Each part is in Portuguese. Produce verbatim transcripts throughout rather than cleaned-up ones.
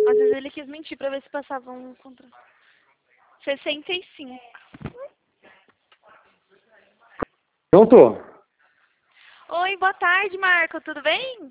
Às vezes ele quis mentir pra ver se passava um contrato. sessenta e cinco. Pronto? Oi, boa tarde, Marco. Tudo bem?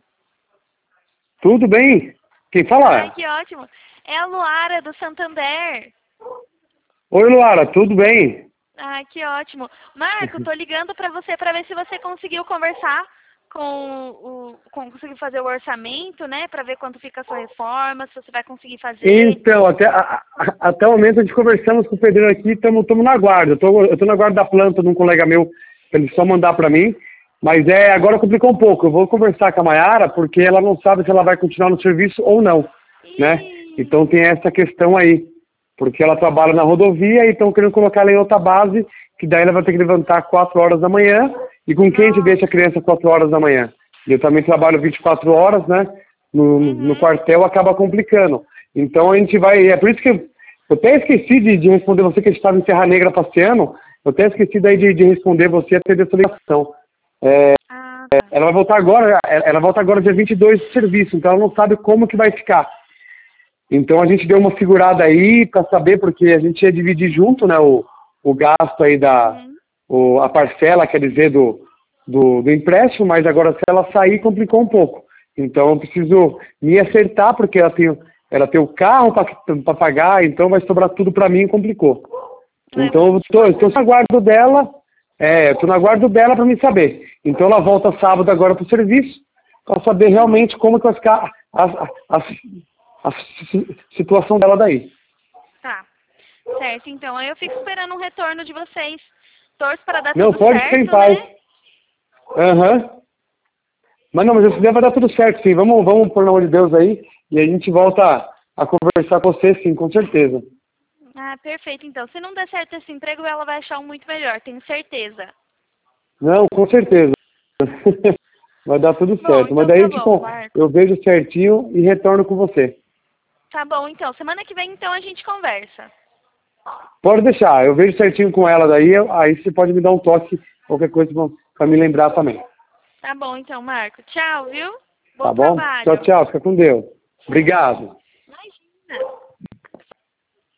Tudo bem? Quem Ai, fala? que ótimo. É a Luara, do Santander. Oi, Luara, tudo bem? Ai, que ótimo. Marco, tô ligando pra você pra ver se você conseguiu conversar com o... Com, conseguiu fazer o orçamento, né? Pra ver quanto fica a sua reforma, se você vai conseguir fazer. Então, até, a- a- até o momento a gente conversamos com o pedreiro aqui, estamos na guarda. Eu tô, eu tô na guarda da planta de um colega meu, pra ele só mandar para mim. Mas é, agora complicou um pouco. Eu vou conversar com a Mayara, porque ela não sabe se ela vai continuar no serviço ou não, né? Ih, Então tem essa questão aí. Porque ela trabalha na rodovia e estão querendo colocar ela em outra base, que daí ela vai ter que levantar quatro horas da manhã. E com quem a gente nossa. deixa a criança quatro horas da manhã? E eu também trabalho vinte e quatro horas, né? No, no Uhum. quartel acaba complicando. Então a gente vai. É por isso que eu, eu até esqueci de, de responder você que a gente estava em Serra Negra passeando. Eu até esqueci daí de, de responder você até dessa ligação. É, Ah, tá. ela vai voltar agora, ela volta agora dia vinte e dois de serviço, então ela não sabe como que vai ficar. Então a gente deu uma segurada aí para saber, porque a gente ia dividir junto, né, o, o gasto aí da, Uhum. o, a parcela, quer dizer, do, do, do empréstimo, mas agora se ela sair complicou um pouco. Então eu preciso me acertar, porque ela tem, ela tem o carro para pagar, então vai sobrar tudo para mim e complicou. Leva Então eu vinte e tô, eu quatro, tô né? na guarda dela, é, eu tô na guarda dela para me saber. Então ela volta sábado agora pro serviço, para saber Uhum. realmente como que vai ficar a, a, a, a si- situação dela daí. Tá. Certo, então. Aí eu fico esperando um retorno de vocês. Torço para dar Não, tudo pode ficar em certo, paz. né? Aham. Mas não, mas esse dia vai dar tudo certo, sim. Vamos, vamos por nome de Deus aí, e a gente volta a, a conversar com você, sim, com certeza. Ah, perfeito, então. Se não der certo esse emprego, ela vai achar um muito melhor, tenho certeza. Não, com certeza. Vai dar tudo Bom, certo. Mas então daí, tá bom, tipo, Marco. eu vejo certinho e retorno com você. Tá bom, então. Semana que vem, então, a gente conversa. Pode deixar, eu vejo certinho com ela daí, eu- aí você pode me dar um toque, qualquer coisa para me lembrar também. Tá bom, então, Marco. Tchau, viu? Tá Bom bom? Tchau, trabalho. tchau, fica com Deus. Obrigado.